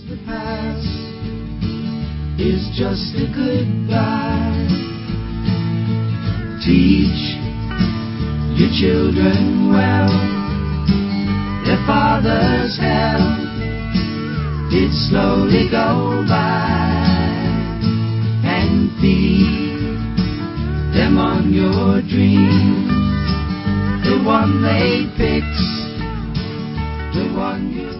the past is just a goodbye. Teach your children well, their father's hell did slowly go by, and feed them on your dream, the one they fix, the one you